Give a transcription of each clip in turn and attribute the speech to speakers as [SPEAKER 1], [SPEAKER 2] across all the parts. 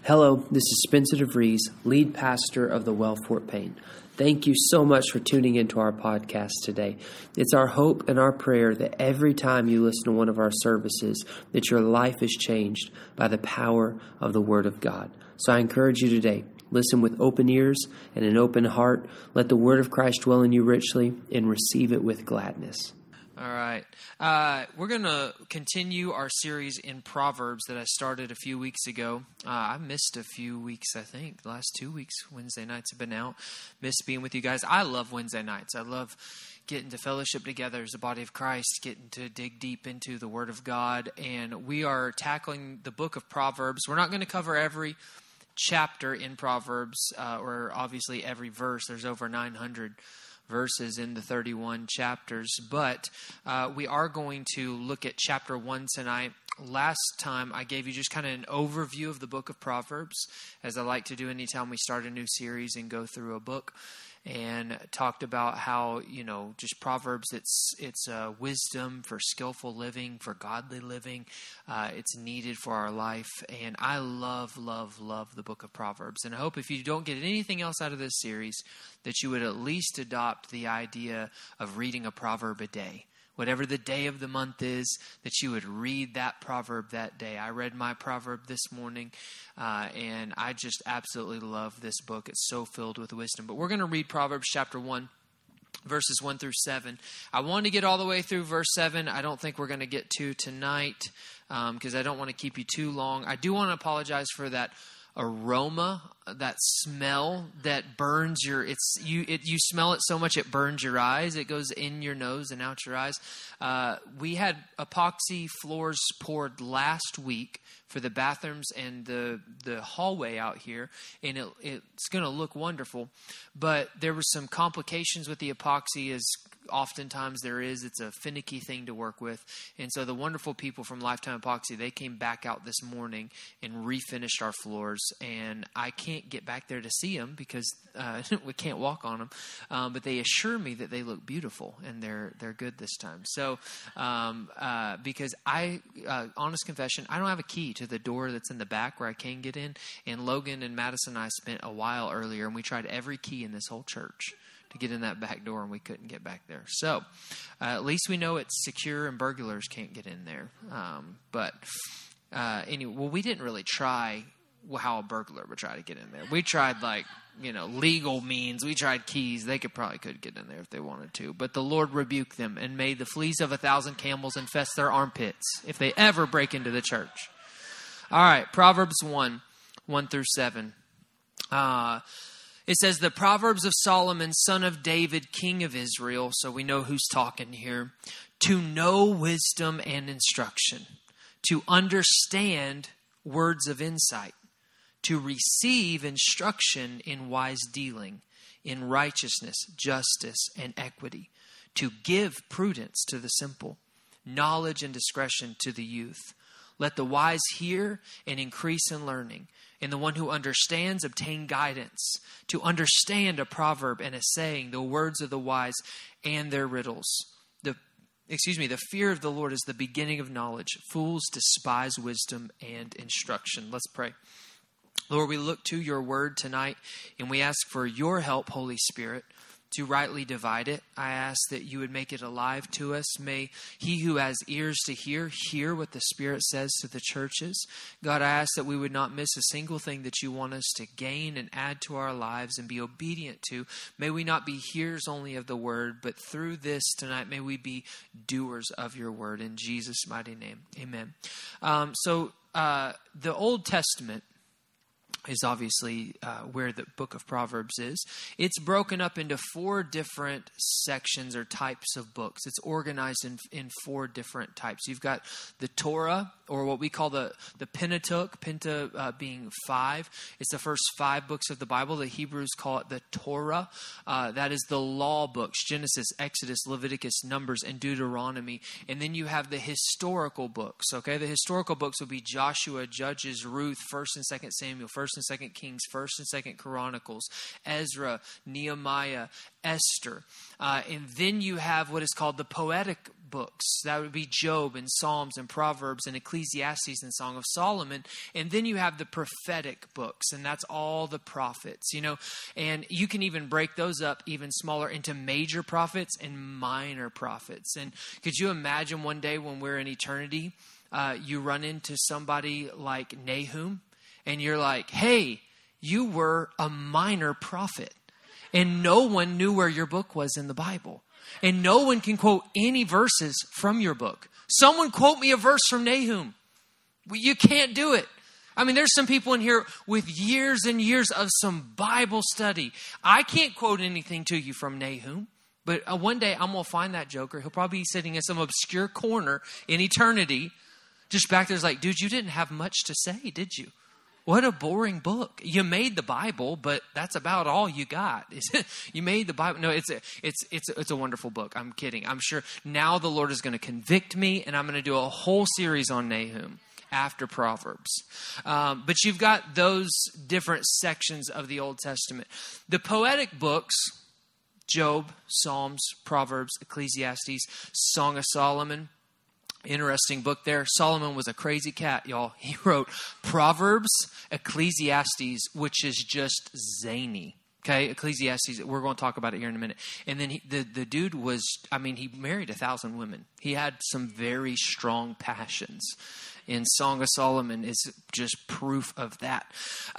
[SPEAKER 1] Hello, this is Spencer DeVries, lead pastor of the Well Fort Payne. Thank you so much for tuning into our podcast today. It's our hope and our prayer that every time you listen to one of our services, that your life is changed by the power of the Word of God. So I encourage you today, listen with open ears and an open heart. Let the Word of Christ dwell in you richly and receive it with gladness.
[SPEAKER 2] All right. We're going to continue our series in Proverbs that I started a few weeks ago. I missed a few weeks, I think. The last 2 weeks, Wednesday nights have been out. Missed being with you guys. I love Wednesday nights. I love getting to fellowship together as a body of Christ, getting to dig deep into the Word of God. And we are tackling the book of Proverbs. We're not going to cover every chapter in Proverbs or obviously every verse. There's over 900 verses in the 31 chapters, but we are going to look at chapter 1 tonight. Last time I gave you just kind of an overview of the book of Proverbs, as I like to do anytime we start a new series and go through a book, and talked about how, just Proverbs, it's wisdom for skillful living, for godly living. It's needed for our life. And I love, love, love the book of Proverbs. And I hope if you don't get anything else out of this series, that you would at least adopt the idea of reading a proverb a day. Whatever the day of the month is, that you would read that proverb that day. I read my proverb this morning, and I just absolutely love this book. It's so filled with wisdom. But we're going to read Proverbs chapter 1, verses 1 through 7. I want to get all the way through verse 7. I don't think we're going to get to tonight because I don't want to keep you too long. I do want to apologize for that aroma, that smell that burns you smell it so much it burns your eyes. It goes in your nose and out your eyes. We had epoxy floors poured last week for the bathrooms and the hallway out here, and it's going to look wonderful. But there were some complications with the epoxy, as oftentimes there is. It's a finicky thing to work with. And so the wonderful people from Lifetime Epoxy, they came back out this morning and refinished our floors. And I can't get back there to see them because we can't walk on them. But they assure me that they look beautiful and they're good this time. So because honest confession, I don't have a key to the door that's in the back where I can get in. And Logan and Madison and I spent a while earlier, and we tried every key in this whole church to get in that back door, and we couldn't get back there. So at least we know it's secure and burglars can't get in there. Anyway, we didn't really try how a burglar would try to get in there. We tried legal means. We tried keys. They could get in there if they wanted to. But the Lord rebuked them and made the fleas of 1,000 camels infest their armpits if they ever break into the church. All right, Proverbs 1 through 7. It says, the Proverbs of Solomon, son of David, king of Israel. So we know who's talking here. To know wisdom and instruction, to understand words of insight, to receive instruction in wise dealing, in righteousness, justice, and equity, to give prudence to the simple, knowledge and discretion to the youth. Let the wise hear and increase in learning, and the one who understands obtain guidance. To understand a proverb and a saying, the words of the wise and their riddles. The fear of the Lord is the beginning of knowledge. Fools despise wisdom and instruction. Let's pray. Lord, we look to your word tonight, and we ask for your help, Holy Spirit, to rightly divide it. I ask that you would make it alive to us. May he who has ears to hear what the Spirit says to the churches. God, I ask that we would not miss a single thing that you want us to gain and add to our lives and be obedient to. May we not be hearers only of the word, but through this tonight, may we be doers of your word. In Jesus' mighty name, amen. The Old Testament is obviously where the book of Proverbs is. It's broken up into 4 different sections or types of books. It's organized in 4 different types. You've got the Torah, or what we call the Pentateuch, being 5. It's the first 5 books of the Bible. The Hebrews call it the Torah. That is the law books, Genesis, Exodus, Leviticus, Numbers, and Deuteronomy. And then you have the historical books, okay? The historical books will be Joshua, Judges, Ruth, 1st and 2nd Samuel, 1st 1st and 2nd Kings, 1st and 2nd Chronicles, Ezra, Nehemiah, Esther. And then you have what is called the poetic books. That would be Job and Psalms and Proverbs and Ecclesiastes and Song of Solomon. And then you have the prophetic books, and that's all the prophets, and you can even break those up even smaller into major prophets and minor prophets. And could you imagine one day when we're in eternity, you run into somebody like Nahum and you're like, hey, you were a minor prophet and no one knew where your book was in the Bible. And no one can quote any verses from your book. Someone quote me a verse from Nahum. Well, you can't do it. I mean, there's some people in here with years and years of some Bible study. I can't quote anything to you from Nahum. But one day I'm going to find that joker. He'll probably be sitting in some obscure corner in eternity. Just back there's like, dude, you didn't have much to say, did you? What a boring book. You made the Bible, but that's about all you got. You made the Bible. No, it's a wonderful book. I'm kidding. I'm sure now the Lord is going to convict me, and I'm going to do a whole series on Nahum after Proverbs. But you've got those different sections of the Old Testament. The poetic books, Job, Psalms, Proverbs, Ecclesiastes, Song of Solomon. Interesting book there. Solomon was a crazy cat, y'all. He wrote Proverbs, Ecclesiastes, which is just zany. Okay, Ecclesiastes, we're going to talk about it here in a minute. And then the dude was, he married 1,000 women. He had some very strong passions. And Song of Solomon is just proof of that.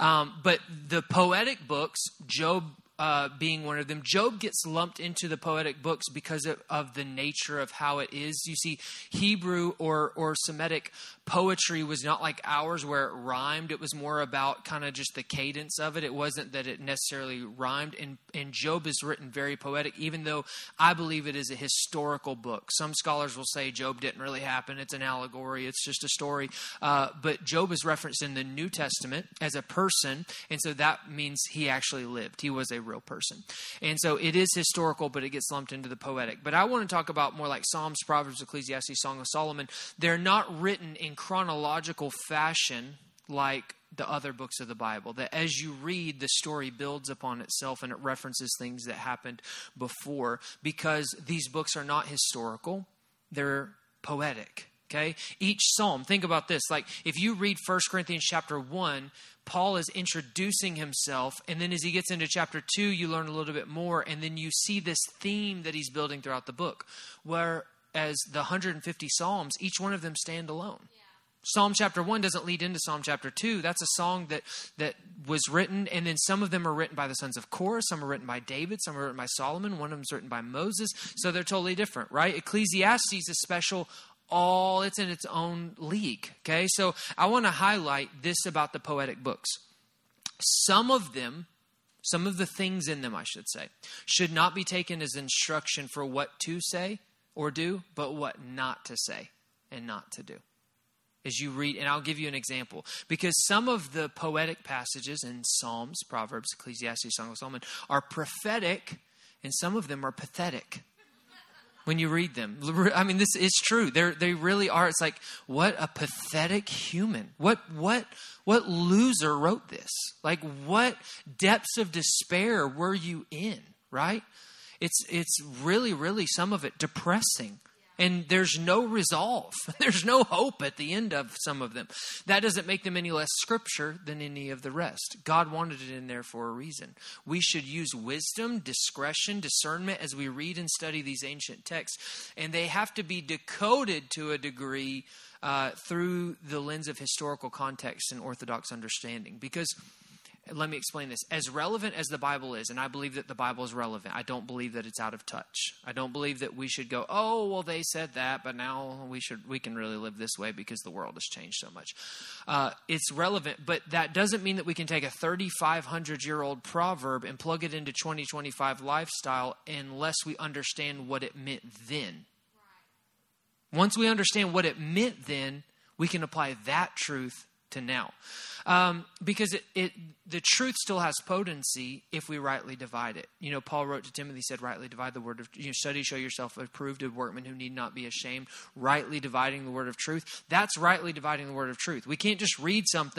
[SPEAKER 2] But the poetic books, Job being one of them. Job gets lumped into the poetic books because of the nature of how it is. You see, Hebrew or Semitic poetry was not like ours where it rhymed. It was more about kind of just the cadence of it. It wasn't that it necessarily rhymed. And Job is written very poetic, even though I believe it is a historical book. Some scholars will say Job didn't really happen. It's an allegory. It's just a story. But Job is referenced in the New Testament as a person. And so that means he actually lived. He was a real person. And so it is historical, but it gets lumped into the poetic. But I want to talk about more like Psalms, Proverbs, Ecclesiastes, Song of Solomon. They're not written in chronological fashion like the other books of the Bible. That as you read, the story builds upon itself and it references things that happened before, because these books are not historical. They're poetic. Okay? Each psalm, think about this. Like if you read 1 Corinthians chapter 1, Paul is introducing himself, and then as he gets into chapter 2, you learn a little bit more, and then you see this theme that he's building throughout the book, whereas the 150 Psalms, each one of them stand alone. Yeah. Psalm chapter 1 doesn't lead into Psalm chapter 2. That's a song that was written, and then some of them are written by the sons of Korah, some are written by David, some are written by Solomon, one of them is written by Moses, so they're totally different, right? Ecclesiastes is special. It's in its own league. Okay, so I want to highlight this about the poetic books. Some of the things in them, I should say, should not be taken as instruction for what to say or do, but what not to say and not to do. As you read, and I'll give you an example, because some of the poetic passages in Psalms, Proverbs, Ecclesiastes, Song of Solomon are prophetic, and some of them are pathetic. When you read them, I mean, this is true. They really are. It's like, what a pathetic human. What loser wrote this? Like, what depths of despair were you in? Right? It's really, really some of it depressing. And there's no resolve. There's no hope at the end of some of them. That doesn't make them any less scripture than any of the rest. God wanted it in there for a reason. We should use wisdom, discretion, discernment as we read and study these ancient texts. And they have to be decoded to a degree through the lens of historical context and orthodox understanding. Because let me explain this. As relevant as the Bible is, and I believe that the Bible is relevant, I don't believe that it's out of touch. I don't believe that we should go, oh, well, they said that, but now we can really live this way because the world has changed so much. It's relevant, but that doesn't mean that we can take a 3,500-year-old proverb and plug it into 2025 lifestyle unless we understand what it meant then. Right. Once we understand what it meant then, we can apply that truth to now. Because the truth still has potency if we rightly divide it. You know, Paul wrote to Timothy, said, rightly divide the word of, study, show yourself approved, a workman who need not be ashamed, rightly dividing the word of truth. That's rightly dividing the word of truth. We can't just read something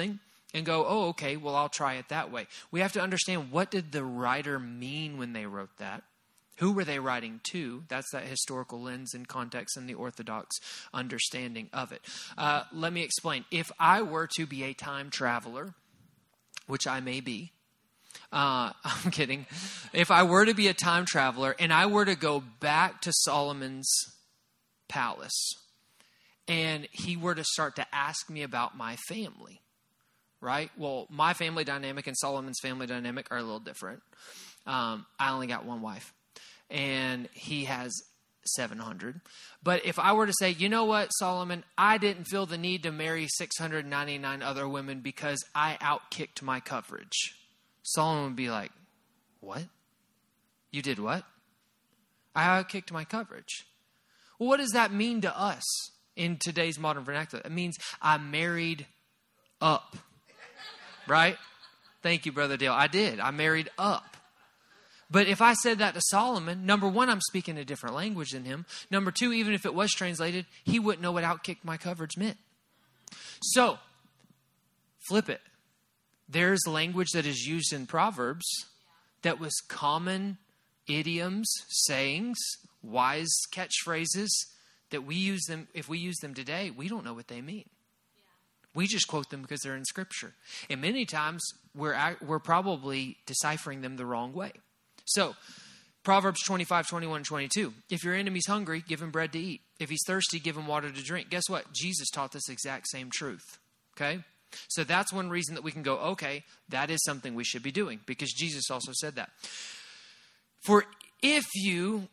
[SPEAKER 2] and go, oh, okay, well, I'll try it that way. We have to understand, what did the writer mean when they wrote that? Who were they writing to? That's that historical lens and context and the Orthodox understanding of it. Let me explain. If I were to be a time traveler, which I may be, I'm kidding. If I were to be a time traveler and I were to go back to Solomon's palace and he were to start to ask me about my family, right? Well, my family dynamic and Solomon's family dynamic are a little different. I only got one wife and he has 700. But if I were to say, you know what, Solomon, I didn't feel the need to marry 699 other women because I outkicked my coverage. Solomon would be like, what? You did what? I outkicked my coverage. Well, what does that mean to us in today's modern vernacular? It means I married up, right? Thank you, Brother Dale. I did. I married up. But if I said that to Solomon, number one, I'm speaking a different language than him. Number two, even if it was translated, he wouldn't know what outkicked my coverage meant. So, flip it. There's language that is used in Proverbs that was common idioms, sayings, wise catchphrases that we use them. If we use them today, we don't know what they mean. We just quote them because they're in Scripture. And many times we're probably deciphering them the wrong way. So, Proverbs 25, 21, 22. If your enemy's hungry, give him bread to eat. If he's thirsty, give him water to drink. Guess what? Jesus taught this exact same truth. Okay? So that's one reason that we can go, okay, that is something we should be doing, because Jesus also said that. For you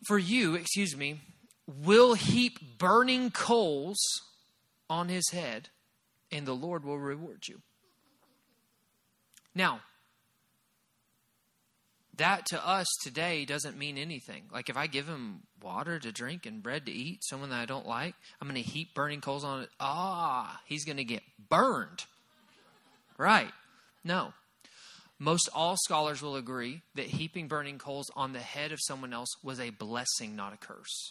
[SPEAKER 2] will heap burning coals on his head, and the Lord will reward you. Now, that to us today doesn't mean anything. Like if I give him water to drink and bread to eat, someone that I don't like, I'm going to heap burning coals on it. He's going to get burned. Right. No. Most all scholars will agree that heaping burning coals on the head of someone else was a blessing, not a curse.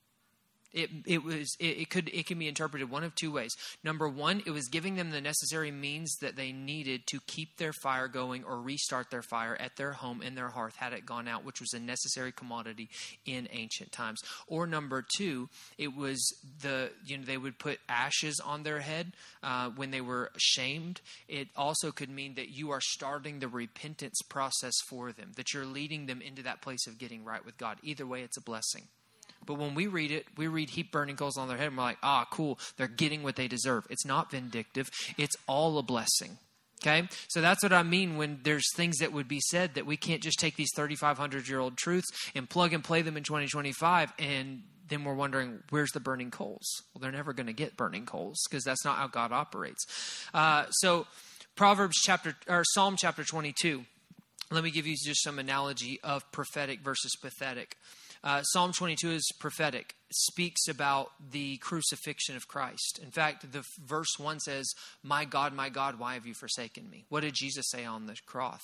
[SPEAKER 2] It can be interpreted one of two ways. Number one, it was giving them the necessary means that they needed to keep their fire going or restart their fire at their home in their hearth had it gone out, which was a necessary commodity in ancient times. Or number two, it was they would put ashes on their head when they were shamed. It also could mean that you are starting the repentance process for them, that you're leading them into that place of getting right with God. Either way, it's a blessing. But when we read it, we read heap burning coals on their head, and we're like, cool, they're getting what they deserve. It's not vindictive. It's all a blessing. Okay? So that's what I mean when there's things that would be said that we can't just take these 3,500-year-old truths and plug and play them in 2025, and then we're wondering, where's the burning coals? Well, they're never going to get burning coals because that's not how God operates. So Psalm chapter 22. Let me give you just some analogy of prophetic versus pathetic. Psalm 22 is prophetic. It speaks about the crucifixion of Christ. In fact, the verse 1 says, my God, why have you forsaken me? What did Jesus say on the cross?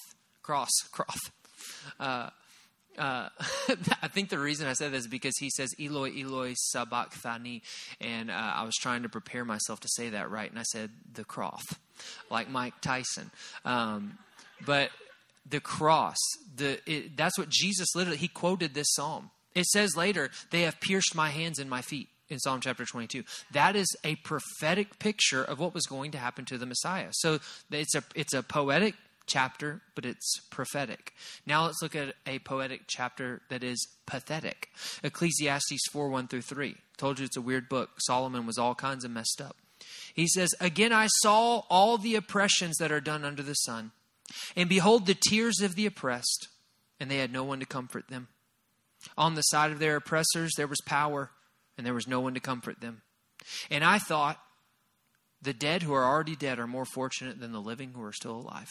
[SPEAKER 2] I think the reason I said this is because he says, Eloi, Eloi, sabachthani. And I was trying to prepare myself to say that right. And I said, the cross, like Mike Tyson. But the cross, that's what Jesus literally, he quoted this psalm. It says later, they have pierced my hands and my feet in Psalm chapter 22. That is a prophetic picture of what was going to happen to the Messiah. So it's a poetic chapter, but it's prophetic. Now let's look at a poetic chapter that is pathetic. Ecclesiastes 4:1-3. Told you it's a weird book. Solomon was all kinds of messed up. He says, again, I saw all the oppressions that are done under the sun, and behold the tears of the oppressed, and they had no one to comfort them. On the side of their oppressors, there was power, and there was no one to comfort them. And I thought, the dead who are already dead are more fortunate than the living who are still alive.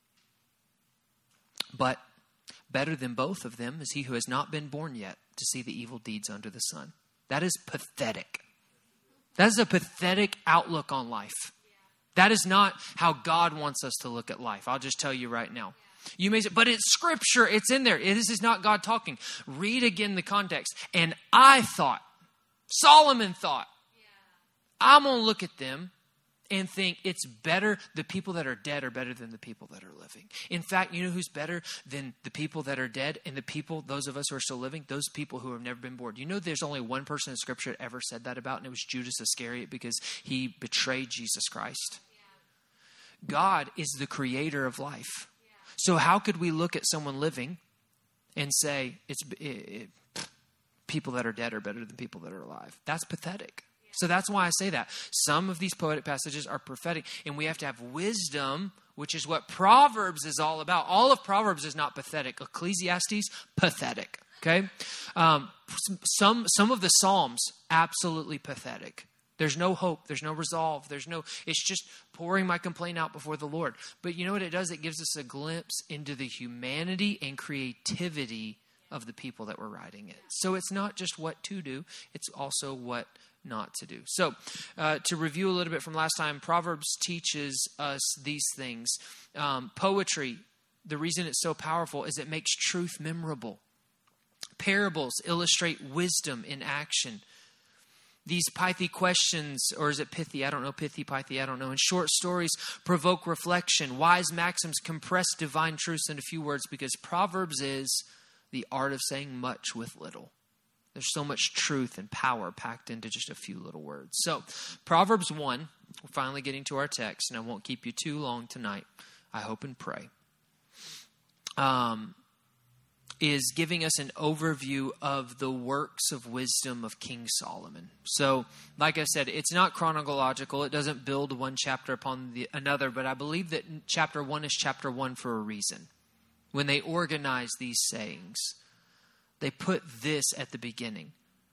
[SPEAKER 2] But better than both of them is he who has not been born yet to see the evil deeds under the sun. That is pathetic. That is a pathetic outlook on life. That is not how God wants us to look at life. I'll just tell you right now. You may say, but it's Scripture. It's in there. This is not God talking. Read again the context. And Solomon thought, I'm going to look at them and think it's better, the people that are dead are better than the people that are living. In fact, you know who's better than the people that are dead and the people, those of us who are still living? Those people who have never been born. You know there's only one person in Scripture that ever said that about, and it was Judas Iscariot, because he betrayed Jesus Christ. God is the creator of life. So how could we look at someone living and say people that are dead are better than people that are alive? That's pathetic. So that's why I say that. Some of these poetic passages are prophetic, and we have to have wisdom, which is what Proverbs is all about. All of Proverbs is not pathetic. Ecclesiastes, pathetic. Okay? Some of the Psalms, absolutely pathetic. There's no hope. There's no resolve. It's just pouring my complaint out before the Lord. But you know what it does? It gives us a glimpse into the humanity and creativity of the people that were writing it. So it's not just what to do. It's also what not to do. So to review a little bit from last time, Proverbs teaches us these things. Poetry, the reason it's so powerful is it makes truth memorable. Parables illustrate wisdom in action. These pithy questions, or is it pithy? I don't know. Pithy, pithy, I don't know. And short stories provoke reflection. Wise maxims compress divine truths into few words, because Proverbs is the art of saying much with little. There's so much truth and power packed into just a few little words. So, Proverbs 1, we're finally getting to our text, and I won't keep you too long tonight. I hope and pray. Is giving us an overview of the works of wisdom of King Solomon. So, like I said, it's not chronological. It doesn't build one chapter upon another, but I believe that chapter 1 is chapter 1 for a reason. When they organize these sayings, they put this at the beginning: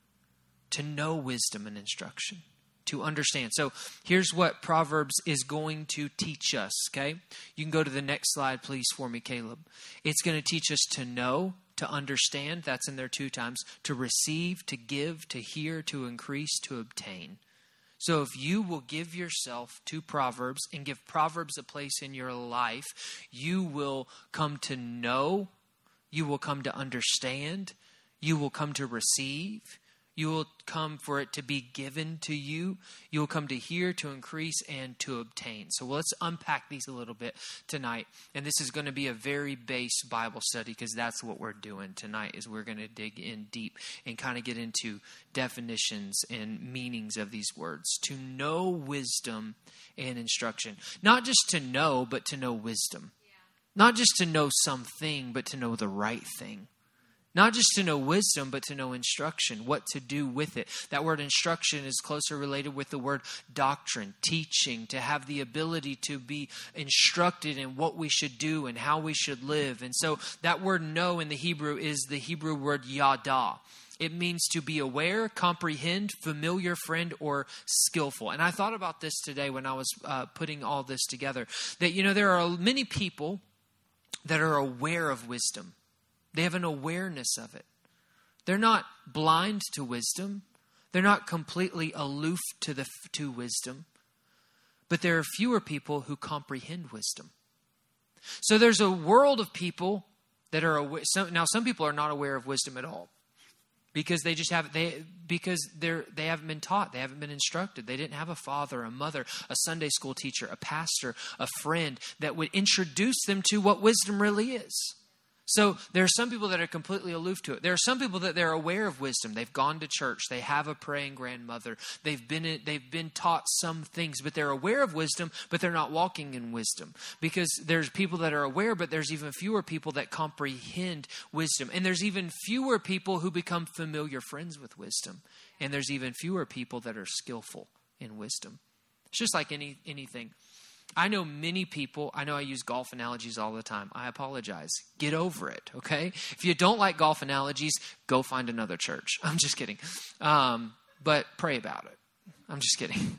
[SPEAKER 2] to know wisdom and instruction, to understand. So here's what Proverbs is going to teach us, okay? You can go to the next slide, please, for me, Caleb. It's going to teach us to know, to understand, that's in there 2 times, to receive, to give, to hear, to increase, to obtain. So if you will give yourself to Proverbs and give Proverbs a place in your life, you will come to know, you will come to understand, you will come to receive, you will come for it to be given to you. You will come to hear, to increase, and to obtain. So let's unpack these a little bit tonight. And this is going to be a very base Bible study, because that's what we're doing tonight, is we're going to dig in deep and kind of get into definitions and meanings of these words. To know wisdom and instruction. Not just to know, but to know wisdom. Not just to know something, but to know the right thing. Not just to know wisdom, but to know instruction, what to do with it. That word instruction is closer related with the word doctrine, teaching, to have the ability to be instructed in what we should do and how we should live. And so that word know in the Hebrew is the Hebrew word yada. It means to be aware, comprehend, familiar, friend, or skillful. And I thought about this today when I was putting all this together, that, you know, there are many people that are aware of wisdom. They have an awareness of it. They're not blind to wisdom. They're not completely aloof to wisdom. But there are fewer people who comprehend wisdom. So there's a world of people that are aware. Now, some people are not aware of wisdom at all, because they just haven't been taught. They haven't been instructed. They didn't have a father, a mother, a Sunday school teacher, a pastor, a friend that would introduce them to what wisdom really is. So there are some people that are completely aloof to it. There are some people that they're aware of wisdom. They've gone to church. They have a praying grandmother. They've been taught some things, but they're aware of wisdom, but they're not walking in wisdom. Because there's people that are aware, but there's even fewer people that comprehend wisdom. And there's even fewer people who become familiar friends with wisdom. And there's even fewer people that are skillful in wisdom. It's just like anything. I know many people, I know I use golf analogies all the time. I apologize. Get over it, okay? If you don't like golf analogies, go find another church. I'm just kidding. But pray about it. I'm just kidding.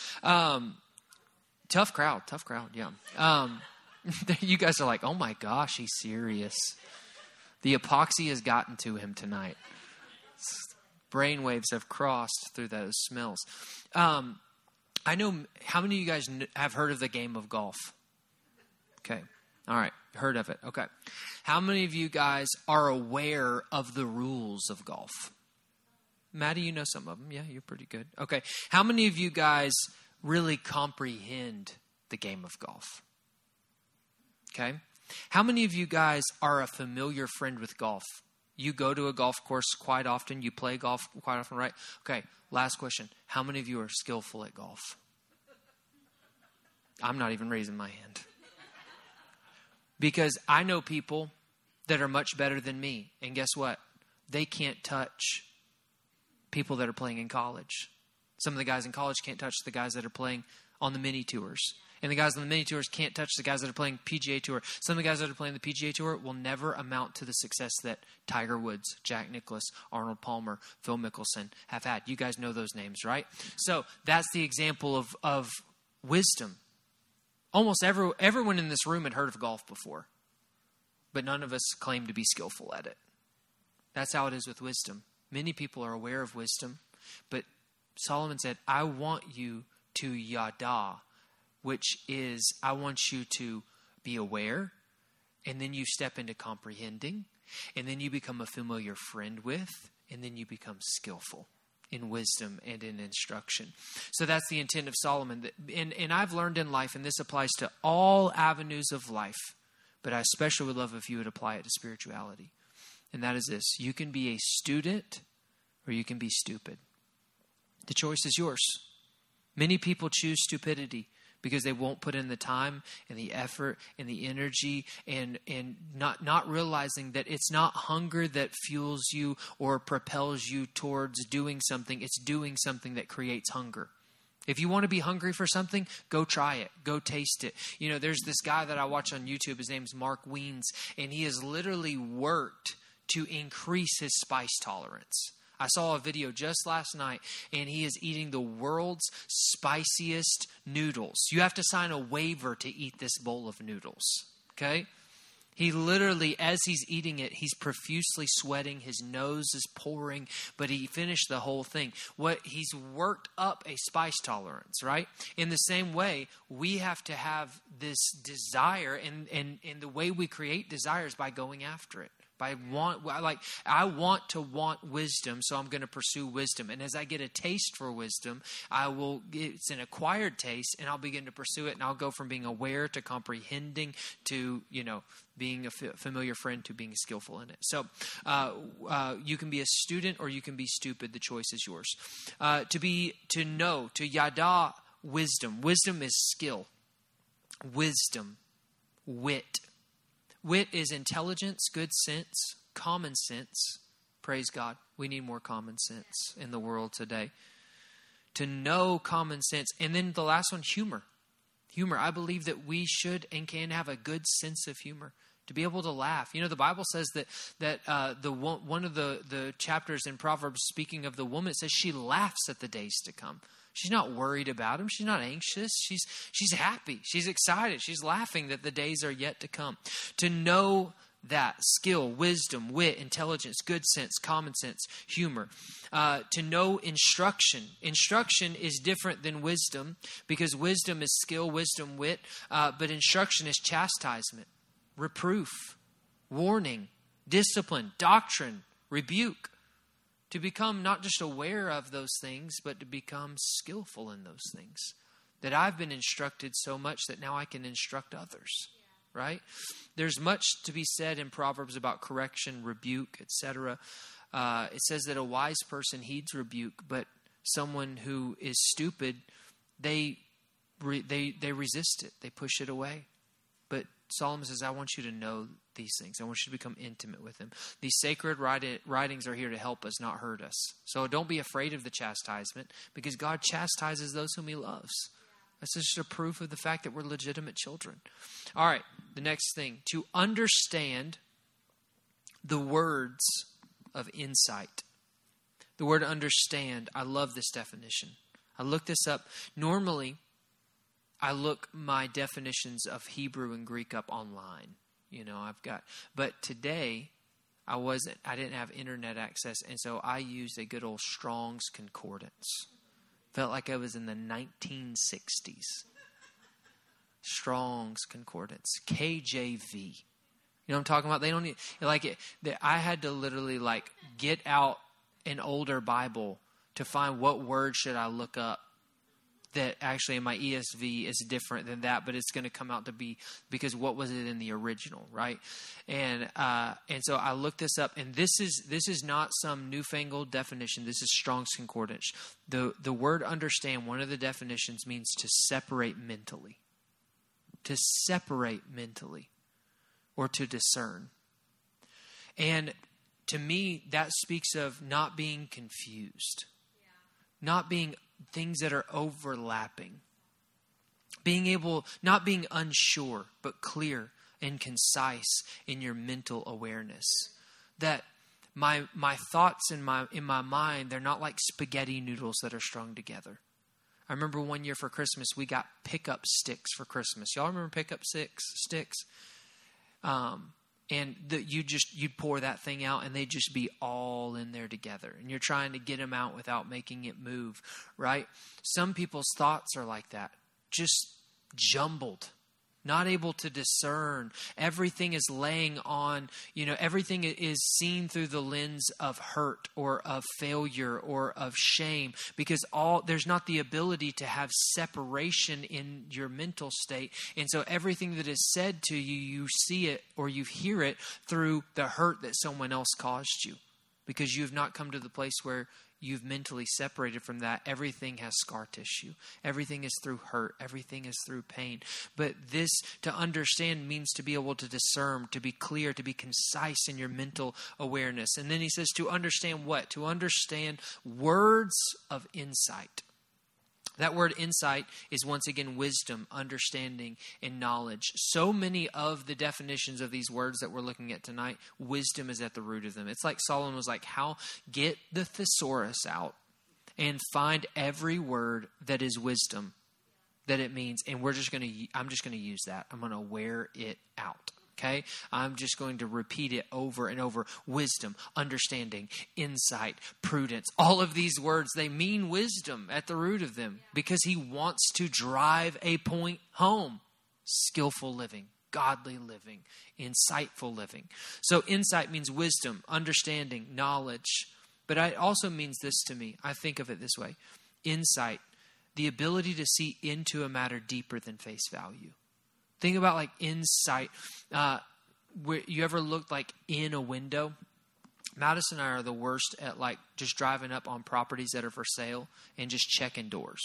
[SPEAKER 2] Tough crowd, yeah. You guys are like, oh my gosh, he's serious. The epoxy has gotten to him tonight. Brainwaves have crossed through those smells. I know, how many of you guys have heard of the game of golf? Okay. All right. Heard of it. Okay. How many of you guys are aware of the rules of golf? Maddie, you know some of them. Yeah, you're pretty good. Okay. How many of you guys really comprehend the game of golf. Okay? How many of you guys are a familiar friend with golf? You go to a golf course quite often. You play golf quite often, right? Okay, last question. How many of you are skillful at golf? I'm not even raising my hand. Because I know people that are much better than me. And guess what? They can't touch people that are playing in college. Some of the guys in college can't touch the guys that are playing on the mini tours. And the guys on the mini tours can't touch the guys that are playing PGA Tour. Some of the guys that are playing the PGA Tour will never amount to the success that Tiger Woods, Jack Nicklaus, Arnold Palmer, Phil Mickelson have had. You guys know those names, right? So that's the example of wisdom. Almost everyone in this room had heard of golf before, but none of us claim to be skillful at it. That's how it is with wisdom. Many people are aware of wisdom, but Solomon said, I want you to yada, which is I want you to be aware, and then you step into comprehending, and then you become a familiar friend with, and then you become skillful in wisdom and in instruction. So that's the intent of Solomon. And I've learned in life, and this applies to all avenues of life, but I especially would love if you would apply it to spirituality. And that is this: you can be a student or you can be stupid. The choice is yours. Many people choose stupidity because they won't put in the time and the effort and the energy and not realizing that it's not hunger that fuels you or propels you towards doing something. It's doing something that creates hunger. If you want to be hungry for something, go try it. Go taste it. You know, there's this guy that I watch on YouTube. His name's Mark Wiens, and he has literally worked to increase his spice tolerance. I saw a video just last night, and he is eating the world's spiciest noodles. You have to sign a waiver to eat this bowl of noodles, okay? He literally, as he's eating it, he's profusely sweating. His nose is pouring, but he finished the whole thing. He's worked up a spice tolerance, right? In the same way, we have to have this desire, and the way we create desires by going after it. I want to want wisdom, so I'm going to pursue wisdom. And as I get a taste for wisdom, it's an acquired taste, and I'll begin to pursue it. And I'll go from being aware to comprehending to, being a familiar friend to being skillful in it. So you can be a student or you can be stupid. The choice is yours. To yada wisdom. Wisdom is skill. Wisdom, wit. Wit is intelligence, good sense, common sense. Praise God. We need more common sense in the world today. To know common sense. And then the last one, humor. Humor. I believe that we should and can have a good sense of humor. To be able to laugh. The Bible says that one of the chapters in Proverbs, speaking of the woman, it says she laughs at the days to come. She's not worried about them. She's not anxious. She's happy. She's excited. She's laughing that the days are yet to come. To know that skill, wisdom, wit, intelligence, good sense, common sense, humor. To know instruction. Instruction is different than wisdom because wisdom is skill, wisdom, wit. But instruction is chastisement, reproof, warning, discipline, doctrine, rebuke. To become not just aware of those things, but to become skillful in those things. That I've been instructed so much that now I can instruct others. Right? There's much to be said in Proverbs about correction, rebuke, etc. It says that a wise person heeds rebuke, but someone who is stupid, they resist it. They push it away. But Solomon says, I want you to know these things. I want you to become intimate with them. These sacred writings are here to help us, not hurt us. So don't be afraid of the chastisement because God chastises those whom he loves. That's just a proof of the fact that we're legitimate children. All right, the next thing. To understand the words of insight. The word understand, I love this definition. I looked this up. Normally, I look my definitions of Hebrew and Greek up online. But today I didn't have internet access. And so I used a good old Strong's Concordance. Felt like I was in the 1960s. Strong's Concordance, KJV. You know what I'm talking about? They don't need, I had to literally get out an older Bible to find what word should I look up that actually in my ESV is different than that, but it's going to come out to be because what was it in the original, right? And so I looked this up, and this is not some newfangled definition. This is Strong's Concordance. The word understand, one of the definitions means to separate mentally. To separate mentally or to discern. And to me, that speaks of not being confused, not being things that are overlapping, not being unsure, but clear and concise in your mental awareness. That my thoughts in my mind, they're not like spaghetti noodles that are strung together. I remember one year for Christmas, we got pickup sticks for Christmas. Y'all remember pickup sticks? And you'd pour that thing out and they'd just be all in there together. And you're trying to get them out without making it move, right? Some people's thoughts are like that, just jumbled, not able to discern. Everything is laying on, everything is seen through the lens of hurt or of failure or of shame, because there's not the ability to have separation in your mental state. And so everything that is said to you, you see it or you hear it through the hurt that someone else caused you, because you've not come to the place where you've mentally separated from that. Everything has scar tissue. Everything is through hurt. Everything is through pain. But this, to understand, means to be able to discern, to be clear, to be concise in your mental awareness. And then he says to understand what? To understand words of insight. That word insight is once again wisdom, understanding, and knowledge. So many of the definitions of these words that we're looking at tonight, wisdom is at the root of them. It's like Solomon was like, get the thesaurus out and find every word that is wisdom that it means. And I'm just going to use that. I'm going to wear it out. Okay, I'm just going to repeat it over and over. Wisdom, understanding, insight, prudence. All of these words, they mean wisdom at the root of them, because he wants to drive a point home. Skillful living, godly living, insightful living. So insight means wisdom, understanding, knowledge. But it also means this to me. I think of it this way. Insight, the ability to see into a matter deeper than face value. Think about like insight. Where you ever looked like in a window? Madison and I are the worst at like just driving up on properties that are for sale and just checking doors.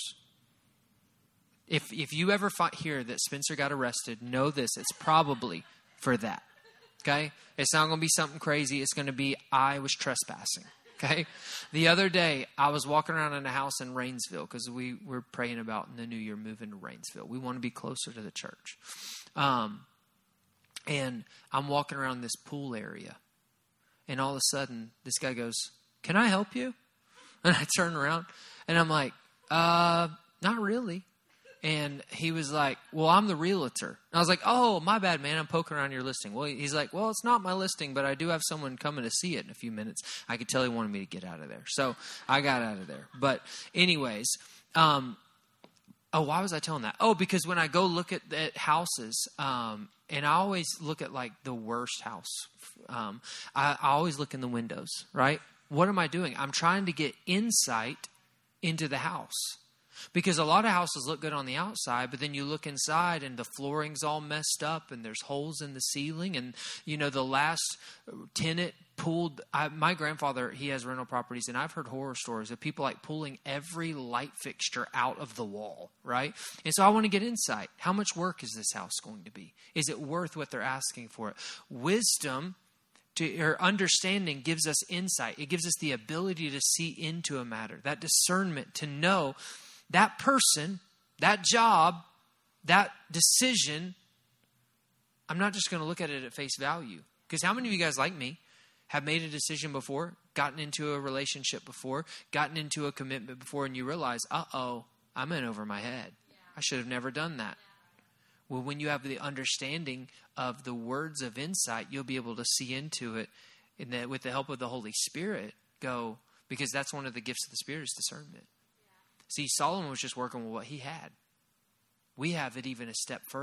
[SPEAKER 2] If you ever hear that Spencer got arrested, know this, it's probably for that. Okay? It's not going to be something crazy. It's going to be, I was trespassing. Okay. The other day, I was walking around in a house in Rainsville because we were praying about in the new year moving to Rainsville. We want to be closer to the church. And I'm walking around this pool area. And all of a sudden, this guy goes, "Can I help you?" And I turn around and I'm like, not really. And he was like, "Well, I'm the realtor." And I was like, "Oh, my bad, man. I'm poking around your listing." Well, he's like, "Well, it's not my listing, but I do have someone coming to see it in a few minutes." I could tell he wanted me to get out of there. So I got out of there. But anyways, why was I telling that? Oh, because when I go look at houses, and I always look at like the worst house. I always look in the windows, right? What am I doing? I'm trying to get insight into the house. Because a lot of houses look good on the outside, but then you look inside and the flooring's all messed up and there's holes in the ceiling. And, the last tenant pulled... my grandfather, he has rental properties, and I've heard horror stories of people like pulling every light fixture out of the wall, right? And so I want to get insight. How much work is this house going to be? Is it worth what they're asking for it? Wisdom... or understanding gives us insight. It gives us the ability to see into a matter, that discernment, to know that person, that job, that decision. I'm not just going to look at it at face value. Because how many of you guys like me have made a decision before, gotten into a relationship before, gotten into a commitment before, and you realize, I'm in over my head. I should have never done that. Well, when you have the understanding of the words of insight, you'll be able to see into it, and that with the help of the Holy Spirit, go, because that's one of the gifts of the Spirit is discernment. See, Solomon was just working with what he had. We have it even a step further.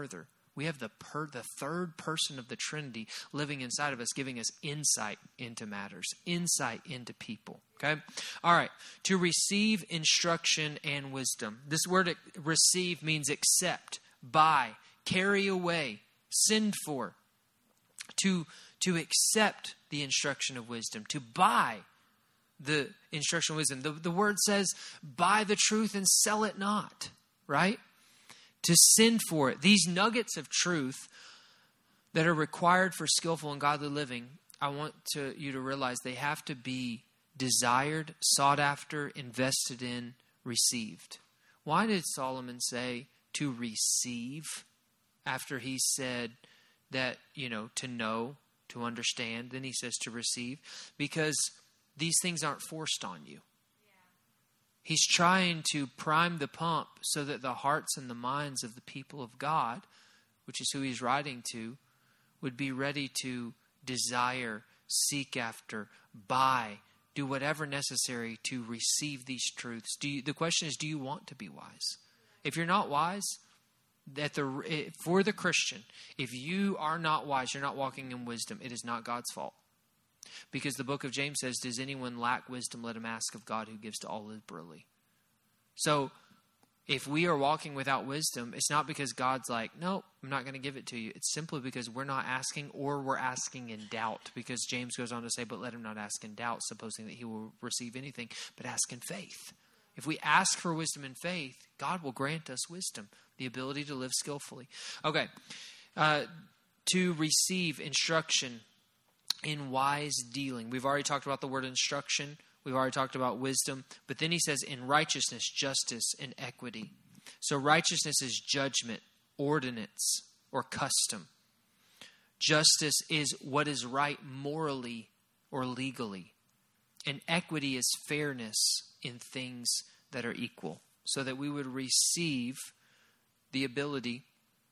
[SPEAKER 2] We have the third person of the Trinity living inside of us, giving us insight into matters, insight into people. Okay? All right. To receive instruction and wisdom. This word receive means accept, buy, carry away, send for. To accept the instruction of wisdom, to buy the instruction of wisdom. The word says, buy the truth and sell it not, right? To send for it. These nuggets of truth that are required for skillful and godly living, I want you to realize they have to be desired, sought after, invested in, received. Why did Solomon say to receive after he said that, to know, to understand? Then he says to receive, because these things aren't forced on you. He's trying to prime the pump so that the hearts and the minds of the people of God, which is who he's writing to, would be ready to desire, seek after, buy, do whatever necessary to receive these truths. The question is, do you want to be wise? If you're not wise, for the Christian, if you are not wise, you're not walking in wisdom, it is not God's fault. Because the book of James says, does anyone lack wisdom? Let him ask of God, who gives to all liberally. So if we are walking without wisdom, it's not because God's like, no, I'm not going to give it to you. It's simply because we're not asking, or we're asking in doubt. Because James goes on to say, but let him not ask in doubt, supposing that he will receive anything, but ask in faith. If we ask for wisdom and faith, God will grant us wisdom, the ability to live skillfully. Okay, to receive instruction in wise dealing. We've already talked about the word instruction. We've already talked about wisdom. But then he says in righteousness, justice, and equity. So righteousness is judgment, ordinance, or custom. Justice is what is right morally or legally. And equity is fairness in things that are equal. So that we would receive the ability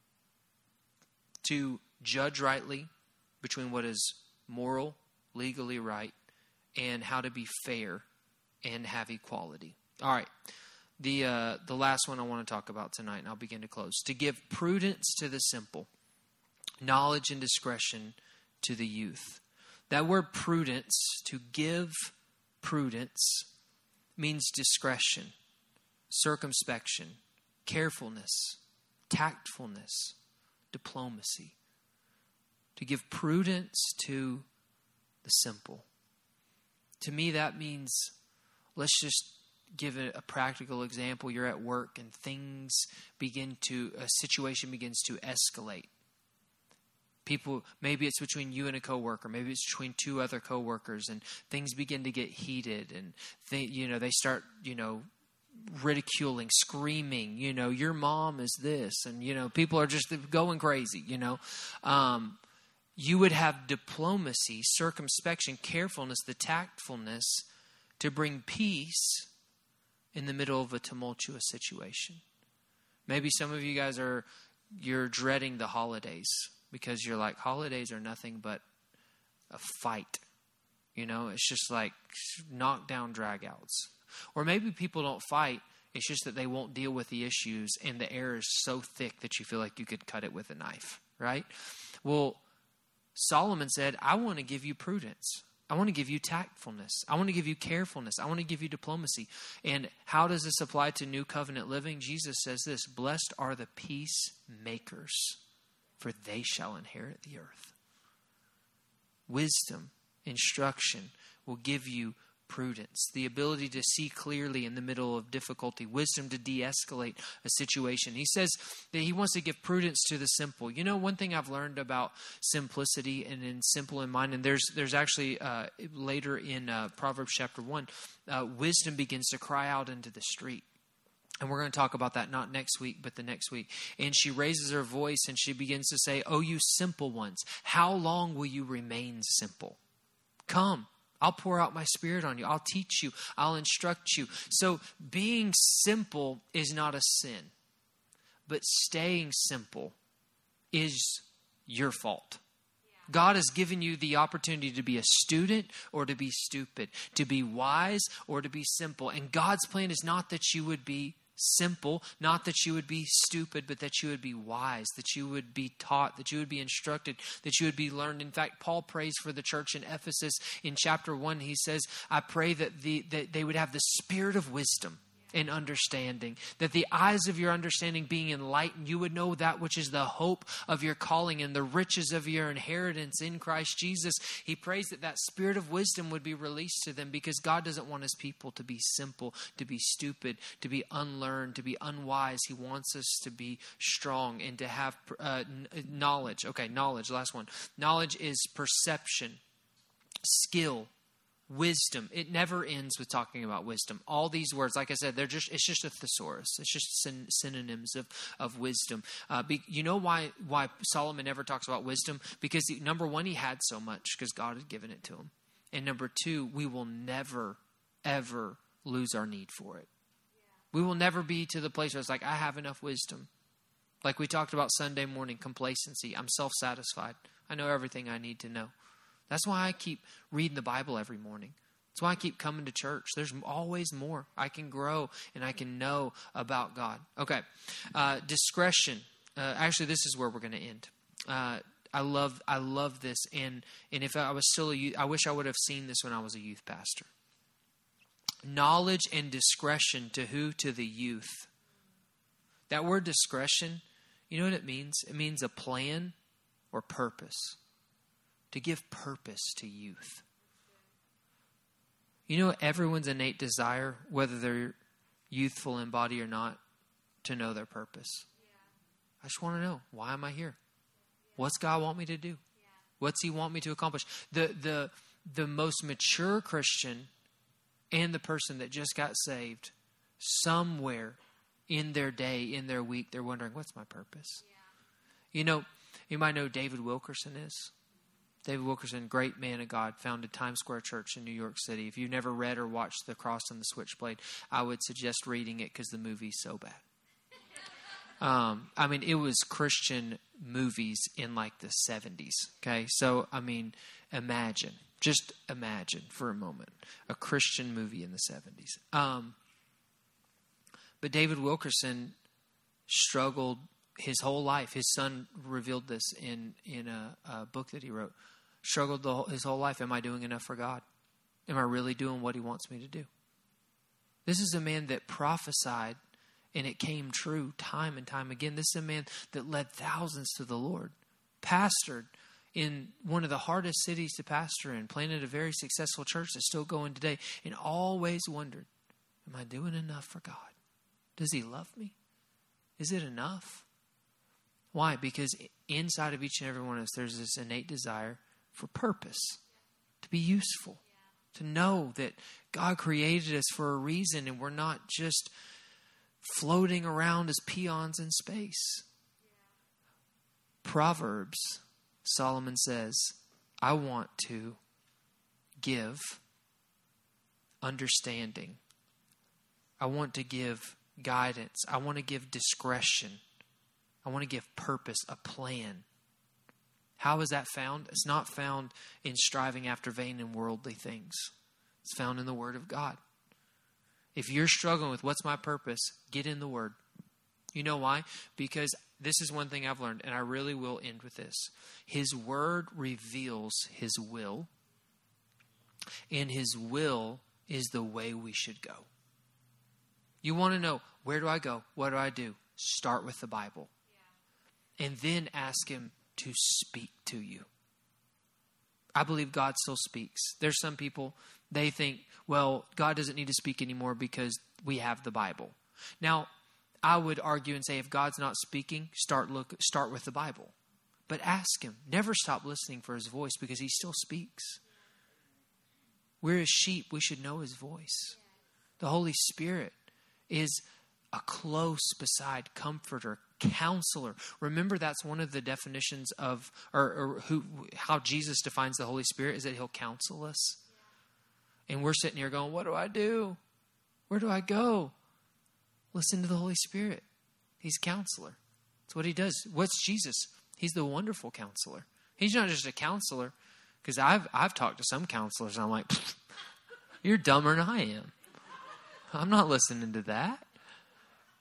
[SPEAKER 2] to judge rightly between what is moral, legally right, and how to be fair and have equality. All right. The last one I want to talk about tonight, and I'll begin to close. To give prudence to the simple, knowledge and discretion to the youth. That word prudence, to give prudence, means discretion, circumspection, carefulness, tactfulness, diplomacy. To give prudence to the simple. To me, that means, let's just give a practical example. You're at work and a situation begins to escalate. People, maybe it's between you and a coworker, maybe it's between two other coworkers, and things begin to get heated, and they start, ridiculing, screaming, your mom is this, and people are just going crazy, you would have diplomacy, circumspection, carefulness, the tactfulness to bring peace in the middle of a tumultuous situation. Maybe some of you guys you're dreading the holidays because you're like, holidays are nothing but a fight. It's just like knockdown dragouts. Or maybe people don't fight. It's just that they won't deal with the issues and the air is so thick that you feel like you could cut it with a knife, right? Well, Solomon said, I want to give you prudence. I want to give you tactfulness. I want to give you carefulness. I want to give you diplomacy. And how does this apply to new covenant living? Jesus says this, blessed are the peacemakers, for they shall inherit the earth. Wisdom, instruction will give you prudence, the ability to see clearly in the middle of difficulty, wisdom to de-escalate a situation. He says that he wants to give prudence to the simple. One thing I've learned about simplicity and in simple in mind, and there's actually later in Proverbs chapter 1, wisdom begins to cry out into the street. And we're going to talk about that not next week, but the next week. And she raises her voice and she begins to say, oh, you simple ones, how long will you remain simple? Come. I'll pour out my spirit on you. I'll teach you. I'll instruct you. So being simple is not a sin, but staying simple is your fault. God has given you the opportunity to be a student or to be stupid, to be wise or to be simple. And God's plan is not that you would be simple, not that you would be stupid, but that you would be wise, that you would be taught, that you would be instructed, that you would be learned. In fact, Paul prays for the church in Ephesus in chapter 1. He says, I pray that they would have the spirit of wisdom and understanding, that the eyes of your understanding being enlightened, you would know that which is the hope of your calling and the riches of your inheritance in Christ Jesus. He prays that that spirit of wisdom would be released to them, because God doesn't want his people to be simple, to be stupid, to be unlearned, to be unwise. He wants us to be strong and to have knowledge. Okay, knowledge, last one. Knowledge is perception, skill, wisdom. It never ends with talking about wisdom. All these words, like I said, it's just a thesaurus. It's just synonyms of wisdom. You know why Solomon never talks about wisdom? Because number one, he had so much because God had given it to him. And number two, we will never, ever lose our need for it. We will never be to the place where it's like, I have enough wisdom. Like we talked about Sunday morning, complacency. I'm self-satisfied. I know everything I need to know. That's why I keep reading the Bible every morning. That's why I keep coming to church. There's always more. I can grow and I can know about God. Okay. Discretion. Actually, this is where we're going to end. I love this. And if I was still a youth, I wish I would have seen this when I was a youth pastor. Knowledge and discretion to who? To the youth. That word discretion, you know what it means? It means a plan or purpose. To give purpose to youth. You know, everyone's innate desire, whether they're youthful in body or not, to know their purpose. I just want to know, why am I here? What's God want me to do? What's he want me to accomplish? The most mature Christian and the person that just got saved, somewhere in their day, in their week, they're wondering, what's my purpose? You know, you might know who David Wilkerson is. David Wilkerson, great man of God, founded Times Square Church in New York City. If you've never read or watched The Cross and the Switchblade, I would suggest reading it because the movie's so bad. I mean, it was Christian movies in like the 70s, okay? So, I mean, just imagine for a moment, a Christian movie in the 70s. But David Wilkerson struggled his whole life. His son revealed this in a book that he wrote. Struggled his whole life. Am I doing enough for God? Am I really doing what he wants me to do? This is a man that prophesied, and it came true time and time again. This is a man that led thousands to the Lord. Pastored in one of the hardest cities to pastor in. Planted a very successful church that's still going today. And always wondered, am I doing enough for God? Does he love me? Is it enough? Why? Because inside of each and every one of us, there's this innate desire for purpose, to be useful, to know that God created us for a reason and we're not just floating around as peons in space. Proverbs, Solomon says, I want to give understanding. I want to give guidance. I want to give discretion. I want to give purpose, a plan. How is that found? It's not found in striving after vain and worldly things. It's found in the Word of God. If you're struggling with what's my purpose, get in the Word. You know why? Because this is one thing I've learned, and I really will end with this. His Word reveals His will, and His will is the way we should go. You want to know, where do I go? What do I do? Start with the Bible. And then ask Him to speak to you. I believe God still speaks. There's some people, they think, well, God doesn't need to speak anymore because we have the Bible. Now, I would argue and say if God's not speaking, start with the Bible. But ask Him. Never stop listening for His voice because He still speaks. We're His sheep. We should know His voice. The Holy Spirit is a close beside comforter, counselor. Remember, that's one of the definitions of, how Jesus defines the Holy Spirit is that He'll counsel us. And we're sitting here going, what do I do? Where do I go? Listen to the Holy Spirit. He's counselor. That's what He does. What's Jesus? He's the wonderful counselor. He's not just a counselor, because I've talked to some counselors and I'm like, you're dumber than I am. I'm not listening to that.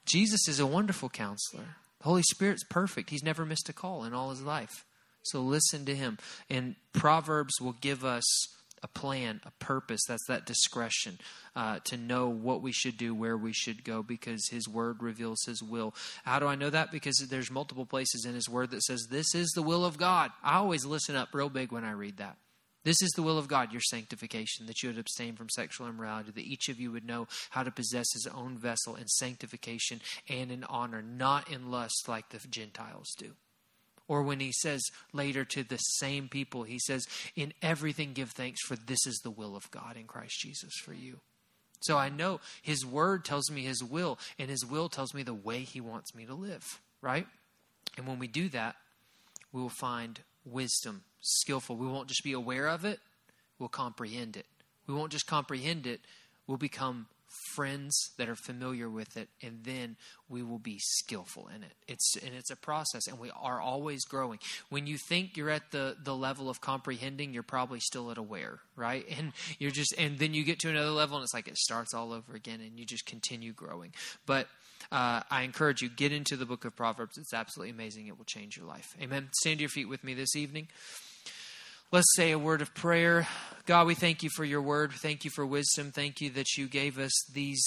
[SPEAKER 2] Jesus is a wonderful counselor. The Holy Spirit's perfect. He's never missed a call in all his life. So listen to him. And Proverbs will give us a plan, a purpose. That's that discretion to know what we should do, where we should go, because his word reveals his will. How do I know that? Because there's multiple places in his word that says, this is the will of God. I always listen up real big when I read that. This is the will of God, your sanctification, that you would abstain from sexual immorality, that each of you would know how to possess his own vessel in sanctification and in honor, not in lust like the Gentiles do. Or when he says later to the same people, he says, in everything give thanks, for this is the will of God in Christ Jesus for you. So I know his word tells me his will, and his will tells me the way he wants me to live, right? And when we do that, we will find wisdom, skillful. We won't just be aware of it, we'll comprehend it. We won't just comprehend it, we'll become friends that are familiar with it, and then we will be skillful in it. It's a process, and we are always growing. When you think you're at the level of comprehending, you're probably still at aware, right? And then you get to another level, and it's like it starts all over again, and you just continue growing. But I encourage you, get into the book of Proverbs. It's absolutely amazing. It will change your life. Amen. Stand to your feet with me this evening. Let's say a word of prayer. God, we thank you for your word. Thank you for wisdom. Thank you that you gave us these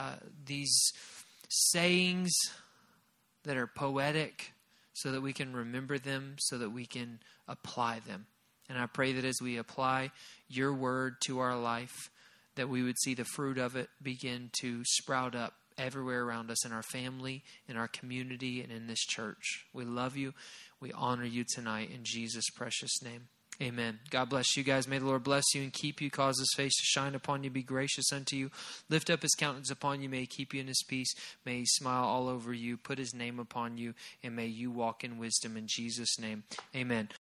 [SPEAKER 2] sayings that are poetic so that we can remember them, so that we can apply them. And I pray that as we apply your word to our life, that we would see the fruit of it begin to sprout up everywhere around us, in our family, in our community, and in this church. We love you. We honor you tonight in Jesus' precious name. Amen. God bless you guys. May the Lord bless you and keep you, cause his face to shine upon you, be gracious unto you, lift up his countenance upon you, may he keep you in his peace, may he smile all over you, put his name upon you, and may you walk in wisdom in Jesus' name. Amen.